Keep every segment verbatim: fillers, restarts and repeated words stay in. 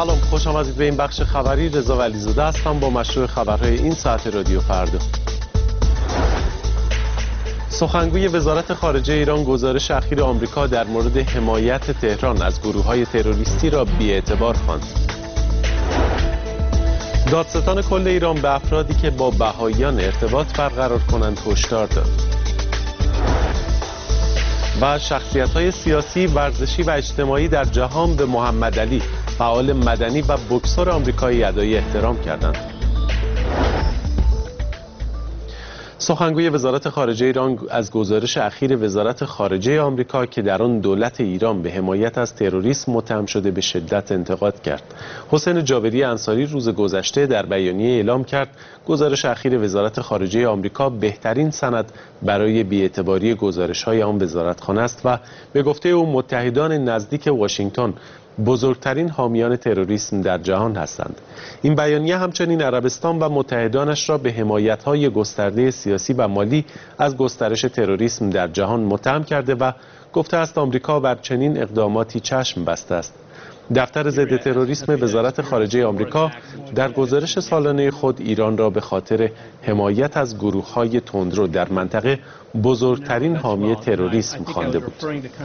سلام، خوش آمدید به این بخش خبری. رضا ولیزاده هستم با مشروع خبرهای این ساعت رادیو فردا. سخنگوی وزارت خارجه ایران گزارش اخیر آمریکا در مورد حمایت تهران از گروه‌های تروریستی را بی‌اعتبار خواند. دادستان کل ایران به افرادی که با بهائیان ارتباط برقرار کنند هشدار داد. و شخصیت‌های سیاسی، ورزشی و اجتماعی در جهان به محمد علی، فعال مدنی و بوکسور آمریکایی ادای احترام کردند. سخنگوی وزارت خارجه ایران از گزارش اخیر وزارت خارجه آمریکا که در آن دولت ایران به حمایت از تروریسم متهم شده به شدت انتقاد کرد. حسین جابری انصاری روز گذشته در بیانیه اعلام کرد گزارش اخیر وزارت خارجه آمریکا بهترین سند برای بی‌اعتباری گزارش‌های آن وزارتخانه است و به گفته او متحدان نزدیک واشنگتن بزرگترین حامیان تروریسم در جهان هستند. این بیانیه همچنین عربستان و متحدانش را به حمایت‌های گسترده سیاسی و مالی از گسترش تروریسم در جهان متهم کرده و گفته است آمریکا بر چنین اقداماتی چشم بسته است. دفتر ضد تروریسم وزارت خارجه آمریکا در گزارش سالانه خود ایران را به خاطر حمایت از گروه‌های تندرو در منطقه بزرگترین حامی تروریسم خوانده بود.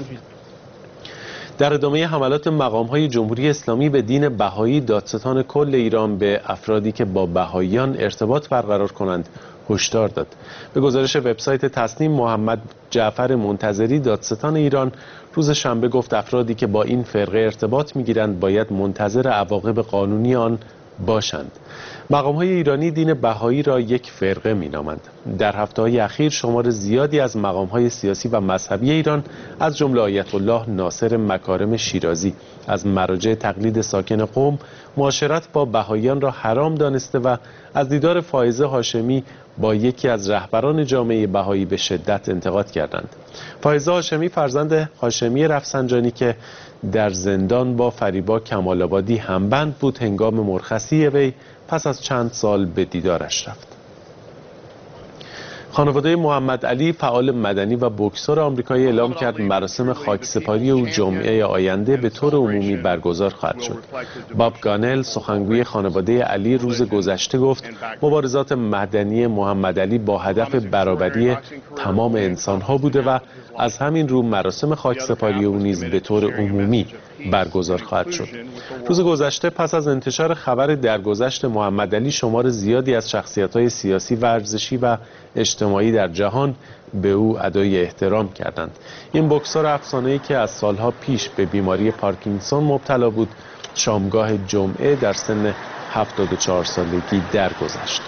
در ادامه حملات مقام‌های جمهوری اسلامی به دین بهایی، دادستان کل ایران به افرادی که با بهاییان ارتباط برقرار کنند هشدار داد. به گزارش وبسایت تصنیم، محمد جعفر منتظری دادستان ایران روز شنبه گفت افرادی که با این فرقه ارتباط می‌گیرند باید منتظر عواقب قانونی آن باشند. مقام‌های ایرانی دین بهایی را یک فرقه می‌نامند. در هفته‌های اخیر شمار زیادی از مقام‌های سیاسی و مذهبی ایران از جمله آیت الله ناصر مکارم شیرازی از مراجع تقلید ساکن قم معاشرت با بهاییان را حرام دانسته و از دیدار فائزه هاشمی با یکی از رهبران جامعه بهایی به شدت انتقاد کردند. فائزه هاشمی فرزند هاشمی رفسنجانی که در زندان با فریبا کمال‌آبادی همبند بود هنگام مرخصی وی پس از چند سال به دیدارش رفت. خانواده محمد علی فعال مدنی و بوکسور آمریکایی اعلام کرد مراسم خاکسپاری او جمعه آینده به طور عمومی برگزار خواهد شد. باب گانل سخنگوی خانواده علی روز گذشته گفت مبارزات مدنی محمد علی با هدف برابری تمام انسان‌ها بوده و از همین رو مراسم خاکسپاری او نیز به طور عمومی برگزار خواهد شد. روز گذشته پس از انتشار خبر درگذشت محمد علی شمار زیادی از شخصیت‌های سیاسی، ورزشی و اجتماعی در جهان به او ادای احترام کردند. این بوکسور افسانه‌ای که از سالها پیش به بیماری پارکینسون مبتلا بود شامگاه جمعه در سن هفتاد و چهار سالگی درگذشت.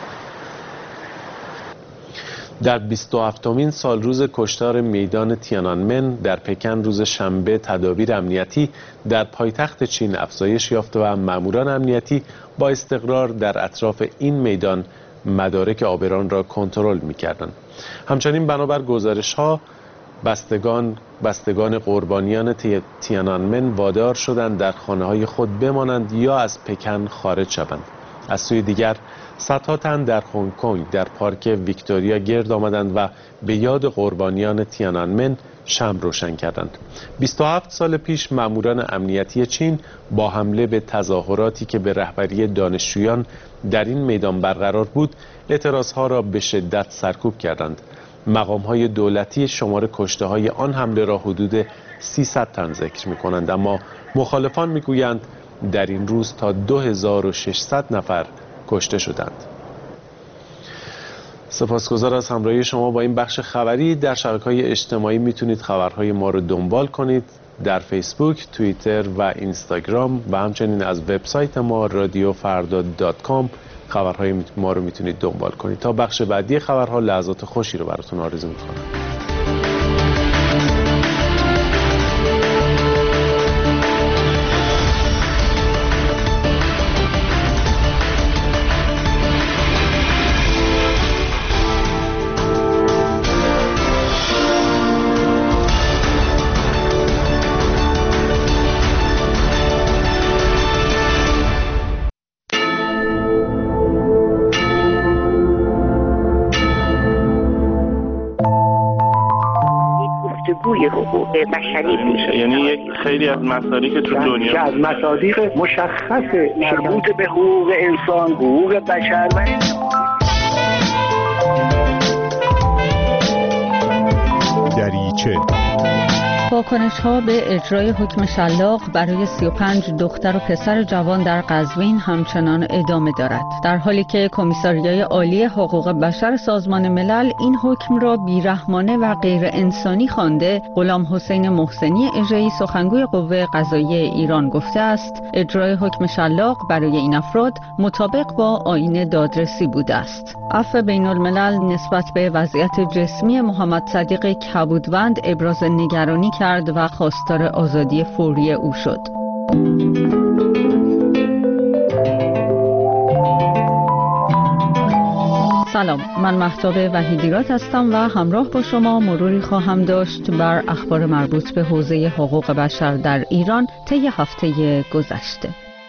در بیست و هفتمین سال روز کشتار میدان تیانانمن در پکن روز شنبه تدابیر امنیتی در پایتخت چین افزایش یافته و ماموران امنیتی با استقرار در اطراف این میدان مدارک عابران را کنترل می‌کردند. همچنین بنابر گزارش‌ها بستگان بستگان قربانیان تیانانمن وادار شدند در خانه‌های خود بمانند یا از پکن خارج شوند. از سوی دیگر صدها تن در هنگ کنگ در پارک ویکتوریا گرد آمدند و به یاد قربانیان تیانانمن شمع روشن کردند. بیست و هفت سال پیش ماموران امنیتی چین با حمله به تظاهراتی که به رهبری دانشجویان در این میدان برقرار بود اعتراضها را به شدت سرکوب کردند. مقام‌های دولتی شمار کشته‌های آن حمله را حدود سیصد تن ذکر می‌کنند، اما مخالفان می‌گویند در این روز تا دو هزار و ششصد نفر کشته شدند. سپاسگزار از همراهی شما با این بخش خبری. در شبکه‌های اجتماعی میتونید خبرهای ما رو دنبال کنید، در فیسبوک، توییتر و اینستاگرام و همچنین از وبسایت ما رادیو فردا دات کام خبرهای ما رو میتونید دنبال کنید. تا بخش بعدی خبرها لحظات خوشی رو براتون آرزو میکنم. توی حقوق بشری پیش یعنی یک خیلی از مصادیق که تو دنیا که از مصادیق مشخص مربوط به حقوق انسان، حقوق بشر و دریچه واکنش‌ها به اجرای حکم شلاق برای سی و پنج دختر و پسر جوان در قزوین همچنان ادامه دارد، در حالی که کمیساریای عالی حقوق بشر سازمان ملل این حکم را بیرحمانه و غیر انسانی خوانده. غلام حسین محسنی اژه‌ای سخنگوی قوه قضاییه ایران گفته است اجرای حکم شلاق برای این افراد مطابق با آیین دادرسی بوده است. عفو بین الملل نسبت به وضعیت جسمی محمد صدیق کبودوند ابراز نگرانی کرد و خواستار آزادی فوری او شد. سلام، من مهتاب وحیدیرات هستم و همراه با شما مروری خواهم داشت بر اخبار مربوط به حوزه حقوق بشر در ایران طی هفته گذشته.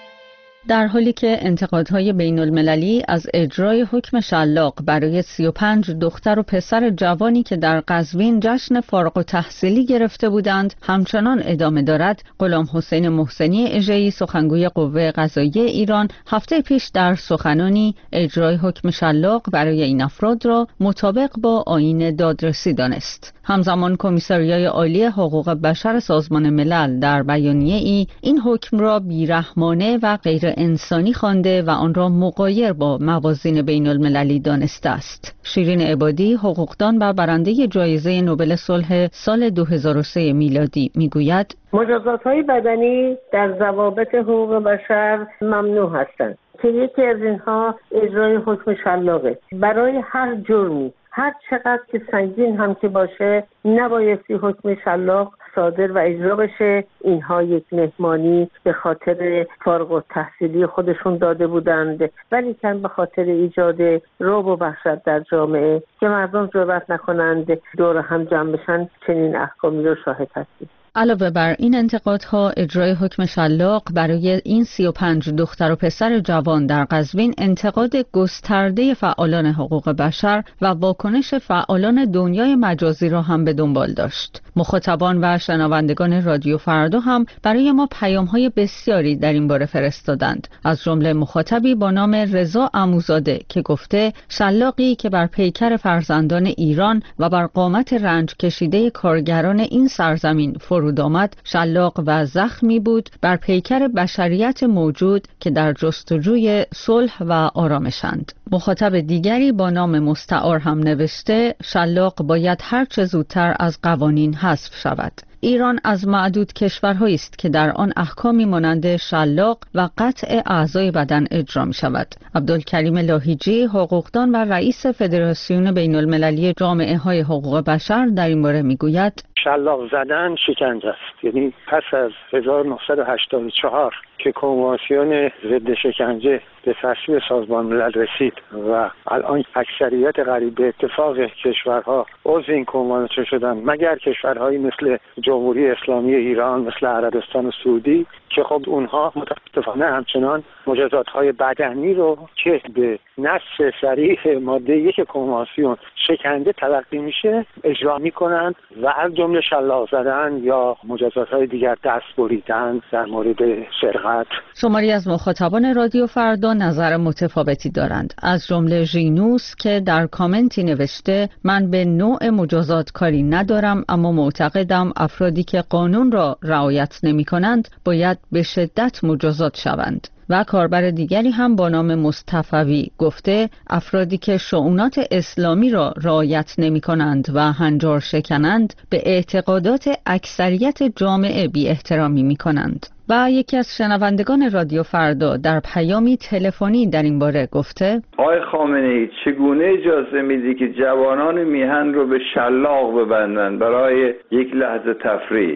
در حالی که انتقادهای بین المللی از اجرای حکم شلاق برای سی و پنج دختر و پسر جوانی که در قزوین جشن فارغ التحصیلی گرفته بودند همچنان ادامه دارد، غلام حسین محسنی اژه‌ای سخنگوی قوه قضاییه ایران هفته پیش در سخنانی اجرای حکم شلاق برای این افراد را مطابق با آیین دادرسی دانست. همزمان کمیساریای عالی حقوق بشر سازمان ملل در بیانیه ای این حکم را بیرحمانه و غیر انسانی خوانده و آن را مغایر با موازین بین المللی دانسته است. شیرین عبادی، حقوقدان و برنده جایزه نوبل صلح سال دو هزار و سه میلادی میگوید مجازات‌های بدنی در ضوابط حقوق بشر ممنوع هستند که یکی از اینها اجرای حکم شلاقه. برای هر جرمی هر چقدر که سنگین هم که باشه نبایستی حکم شلاق صادر و اجرا بشه. اینها یک مهمانی به خاطر فارغ التحصیلی خودشون داده بودند، ولی کن به خاطر ایجاد رعب و وحشت در جامعه که مردم جرئت نکنند دور هم جمع بشن چنین احکامی رو شاهد هستیم. علاوه بر این انتقادها، اجرای حکم شلاق برای این سی و پنج دختر و پسر جوان در قزوین انتقاد گسترده فعالان حقوق بشر و واکنش فعالان دنیای مجازی را هم به دنبال داشت. مخاطبان و شنوندگان رادیو فردا هم برای ما پیام‌های بسیاری در این باره فرستادند، از جمله مخاطبی با نام رضا عموزاده که گفته شلاقی که بر پیکر فرزندان ایران و بر قامت رنج کشیده کارگران این سرزمین فرود آمد شلاق و زخمی بود بر پیکر بشریت موجود که در جستجوی صلح و آرامشند. مخاطب دیگری با نام مستعار هم نوشته شلاق باید هر چه زودتر از قوانین حذف شود. ایران از معدود کشورهایی است که در آن احکامی مانند شلاق و قطع اعضای بدن اجرا می شود. عبدالکریم لاهیجی، حقوقدان و رئیس فدراسیون بین المللی جامعه های حقوق بشر در این باره می گوید شلاق زدن شکنجه است. یعنی پس از هزار و نهصد و هشتاد و چهار که کنوانسیون ضد شکنجه به تصویب سازمان ملل رسید و الان اکثریت قریب به اتفاق کشورها عضو این کنوانسیون شدن مگر کشورهایی مثل جمهوری اسلامی ایران، مثل عربستان سعودی که خب اونها متاسفانه همچنان مجازات‌های بدنی رو که به نص صریح ماده یک کنوانسیون شکنجه تلقی میشه اجرا میکنند و هر جمله شلاق زدن یا مجازات‌های دیگر دست بریدن در مورد سرقت. شماری از مخاطبان رادیو فردا نظر متفاوتی دارند، از جمله ژینوس که در کامنتی نوشته من به نوع مجازات کاری ندارم اما معتقدم افرادی که قانون را رعایت نمی کنند باید به شدت مجازات شوند. و کاربر دیگری هم با نام مصطفوی گفته افرادی که شؤونات اسلامی را رعایت نمی کنند و هنجار شکنند به اعتقادات اکثریت جامعه بی احترامی می کنند. و یکی از شنوندگان رادیو فردا در پیامی تلفنی در این باره گفته آقای خامنه‌ای چگونه اجازه میدی که جوانان میهن رو به شلاق ببندن برای یک لحظه تفریح؟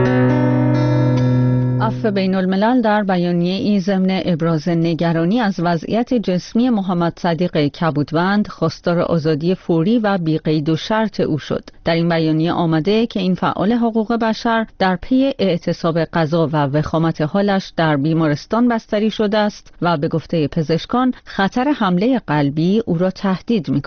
عفو بین الملل در بیانیه ای ضمن ابراز نگرانی از وضعیت جسمی محمد صدیق کبودوند خواستار آزادی فوری و بی قید و شرط او شد. در این بیانیه آمده که این فعال حقوق بشر در پی اعتصاب غذا و وخامت حالش در بیمارستان بستری شده است و به گفته پزشکان خطر حمله قلبی او را تهدید می کند.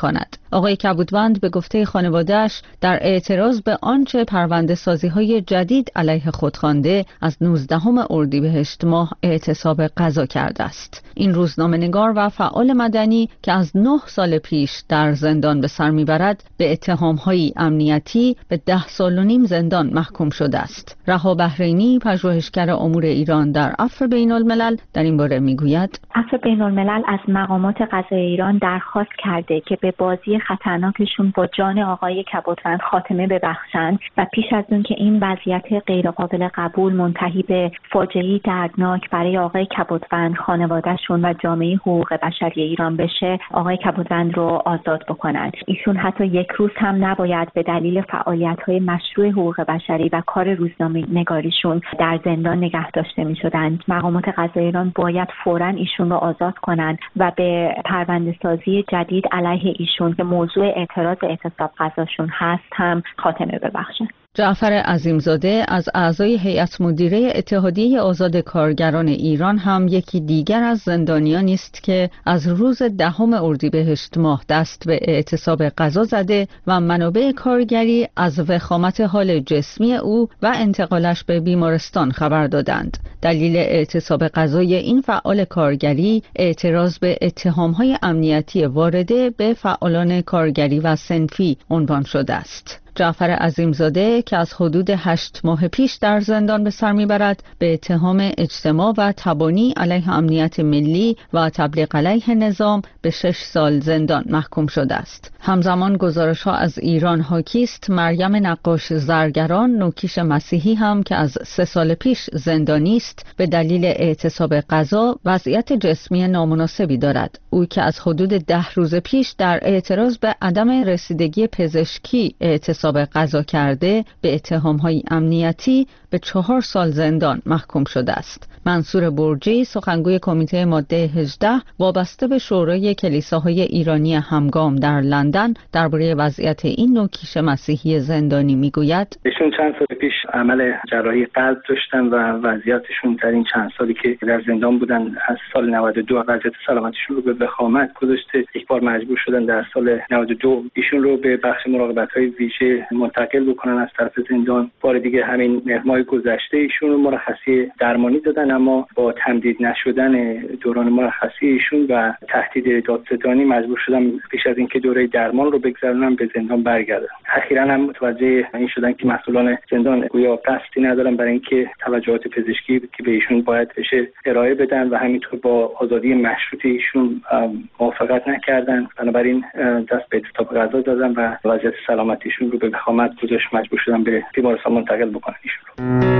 آقای کبودوند به گفته خانواده‌اش در اعتراض به آنچه پرونده سازی‌های جدید علیه خود خوانده از نوزدهم اردیبهشت ماه اعتصاب قضا کرده است. این روزنامه‌نگار و فعال مدنی که از نه سال پیش در زندان به سر میبرد به اتهام‌های امنیتی به ده سال و نیم زندان محکوم شده است. رها بحرینی، پژوهشگر امور ایران در عفو بین الملل، در این باره میگوید عفو بین الملل از مقامات قضایی ایران درخواست کرده که به بازی خطرناکشون با جان آقای کبودوند خاتمه ببخشند و پیش از اون که این وضعیت غیرقابل قبول منتهی به فاجعه‌ای دردناک برای آقای کبودوند، خانواده‌شون و جامعه حقوق بشری ایران بشه، آقای کبودوند رو آزاد بکنند. ایشون حتی یک روز هم نباید به دلیل فعالیت‌های مشروع حقوق بشری و کار روزنامه‌نگاریشون در زندان نگه داشته می‌شدند. مقامات قضایی ایران باید فوراً ایشون رو آزاد کنند و به پرونده سازی جدید علیه ایشون که موضوع اعتراض اعتصاب قضاشون هست هم خاتمه ببخشند. جعفر عظیمزاده از اعضای هیئت مدیره اتحادیه آزاد کارگران ایران هم یکی دیگر از زندانیانی است که از روز دهم اردیبهشت ماه دست به اعتصاب قضا زده و منابع کارگری از وخامت حال جسمی او و انتقالش به بیمارستان خبر دادند. دلیل اعتصاب قضای این فعال کارگری اعتراض به اتهام‌های امنیتی وارده به فعالان کارگری و صنفی عنوان شده است. جعفر عظیمزاده که از حدود هشت ماه پیش در زندان به سر میبرد به اتهام اجتماع و تبانی علیه امنیت ملی و تبلیغ علیه نظام به شش سال زندان محکوم شده است. همزمان گزارش ها از ایران حاکی است مریم نقاش زرگران، نوکیش مسیحی هم که از سه سال پیش زندانی است به دلیل اعتصاب قضا وضعیت جسمی نامناسبی دارد. او که از حدود ده روز پیش در اعتراض به عدم رسیدگی پزشکی اعتصاب قضا کرده به اتهام‌های امنیتی به چهار سال زندان محکوم شده است. منصور برجی، سخنگوی کمیته ماده هجده وابسته به شورای کلیساهای ایرانی همگام در لندن درباره وضعیت این نوکیش مسیحی زندانی میگوید ایشون چند سال پیش عمل جراحی قلب داشتن و وضعیتشون در این چند سالی که در زندان بودن از سال نود و دو وضعیت سلامتیشون رو به وخامت گذاشته. یک بار مجبور شدن در سال نود و دو ایشون رو به بخش مراقبت‌های ویژه منتقل بکنن از طرف زندان. بار دیگه همین ماه گذشته ایشون رو مرخصی درمانی دادن، اما با تمدید نشدن دوران مرخصی ایشون و تهدید دادستانی مجبور شدن پیش از اینکه دوره درمان رو بگذرونن به زندان برگردن. اخیراً هم متوجه این شدن که مسئولان زندان گویا قصدی ندارن برای اینکه توجهات پزشکی که به ایشون باید بشه ارائه بدن و همینطور با آزادی مشروط ایشون موافقت نکردن. بنابراین دست به اعتصاب قضا دادن و وضعیت سلامتیشون رو به وخامت گذاشت، مجبور شدن به بیمارستان منتقل بکنن ایشون رو.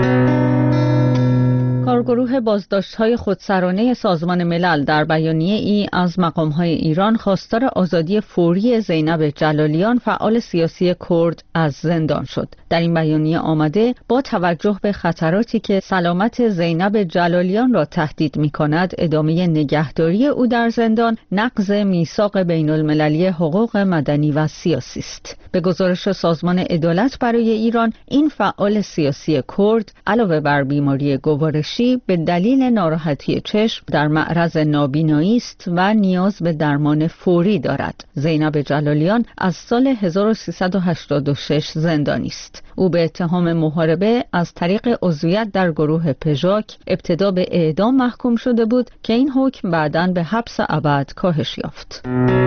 کارگروه بازداشت‌های خودسرانه سازمان ملل در بیانیه ای از مقام‌های ایران خواستار آزادی فوری زینب جلالیان فعال سیاسی کرد از زندان شد. در این بیانیه آمده با توجه به خطراتی که سلامت زینب جلالیان را تهدید می‌کند، ادامه نگهداری او در زندان نقض میثاق بین‌المللی حقوق مدنی و سیاسی است. به گزارش سازمان عدالت برای ایران، این فعال سیاسی کرد علاوه بر بیماری گوارشی به دلیل ناراحتی چشم در معرض نابینایی است و نیاز به درمان فوری دارد. زینب جلالیان از سال هزار و سیصد و هشتاد و شش زندانی است. او به اتهام محاربه از طریق عضویت در گروه پژاک ابتدا به اعدام محکوم شده بود که این حکم بعداً به حبس ابد کاهش یافت.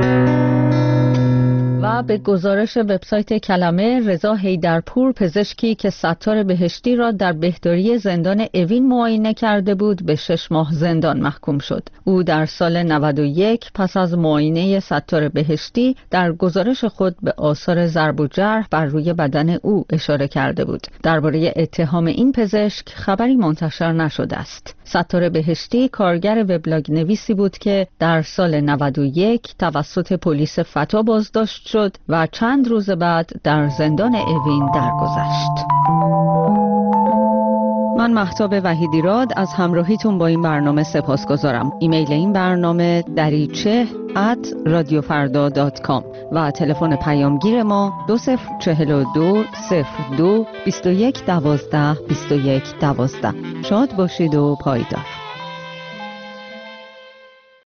و به گزارش وبسایت کلمه، رضا حیدرپور، پزشکی که ستار بهشتی را در بهداری زندان اوین معاینه کرده بود، به شش ماه زندان محکوم شد. او در سال نود و یک پس از معاینه ستار بهشتی در گزارش خود به آثار ضرب و جرح بر روی بدن او اشاره کرده بود. درباره اتهام این پزشک خبری منتشر نشده است. ستار بهشتی کارگر وبلاگ نویسی بود که در سال نود و یک توسط پلیس فتا بازداشت شد و چند روز بعد در زندان اوین درگذشت. من مهتاب وحیدیراد از همراهیتون با این برنامه سپاسگزارم. ایمیل این برنامه دریچه ات رادیوفردا دات کام و تلفن پیامگیر ما دو صفر چهل و دو صفر دو بیست و یک دوازده بیست و یک دوازده. شاد باشید و پایدار.